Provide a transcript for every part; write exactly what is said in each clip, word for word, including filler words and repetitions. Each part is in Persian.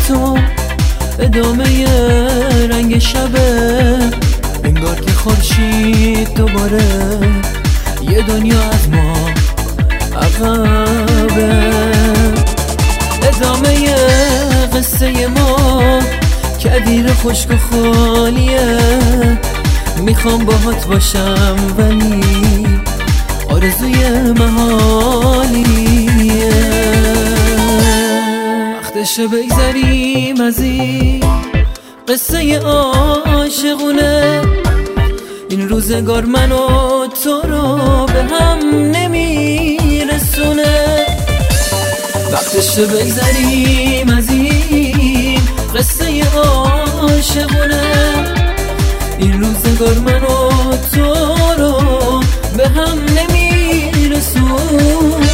تو ادامه رنگ شبه، انگار که خورشید دوباره یه دنیا از ما عقبه. ادامه قصه ما کدیر خشک و خالیه، میخوام باهات باشم ولی آرزوی محالیه. وقتشه بگذریم از این قصه عاشقونه، این روزگار من و تو رو به هم نمیرسونه. وقتشه بگذریم از این قصه عاشقونه، این روزگار من و تو رو به هم نمیرسونه.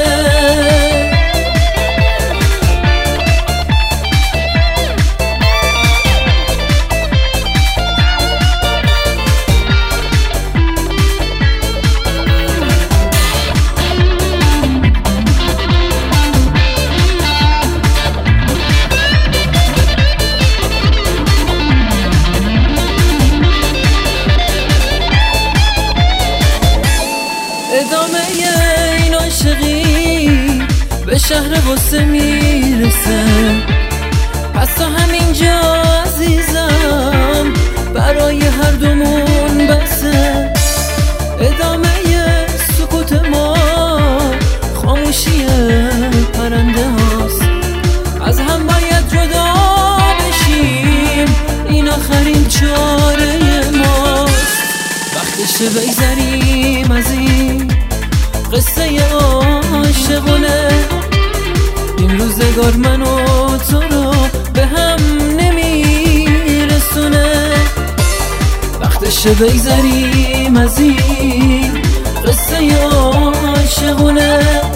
ادامه این عاشقی به شهر غصه میرسه، پس تا همینجا عزیزم برای هر دومون بسه. ادامه سکوت ما خاموشی پرنده هاست، از هم باید جدا بشیم، این آخرین چاره ماست. وقتشه بگذریم از این قصه عاشقونه، این روزگار من و تو رو به هم نمیرسونه. وقتشه بگذریم از این قصه عاشقونه،